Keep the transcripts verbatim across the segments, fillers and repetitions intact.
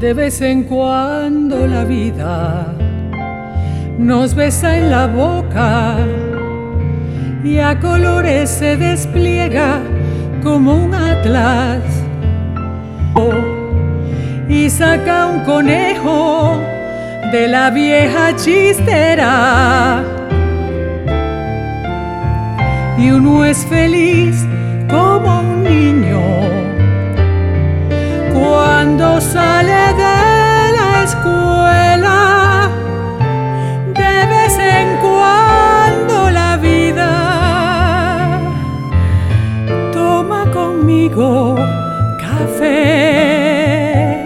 De vez en cuando la vida nos besa en la boca y a colores se despliega como un atlas y saca un conejo de la vieja chistera y uno es feliz como un niño cuando sale de la escuela. De vez en cuando la vida toma conmigo café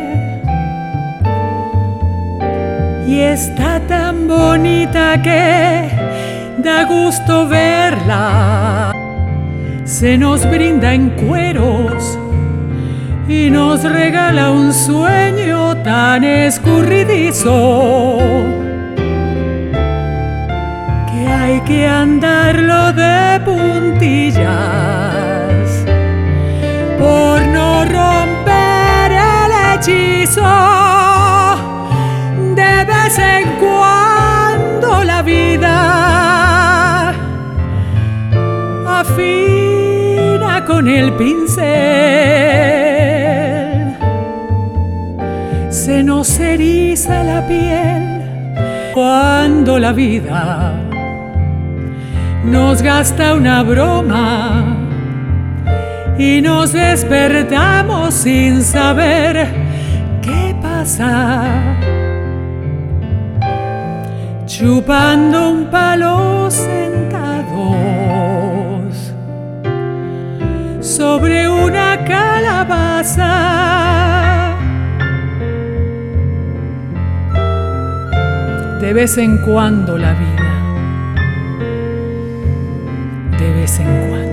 y está tan bonita que da gusto verla. Se nos brinda en cueros y nos regala un sueño tan escurridizo que hay que andarlo de puntillas por no romper el hechizo. De vez en cuando la vida afina con el pincel, se nos eriza la piel cuando la vida nos gasta una broma y nos despertamos sin saber qué pasa, chupando un palo sentados sobre una calabaza. De vez en cuando la vida, de vez en cuando.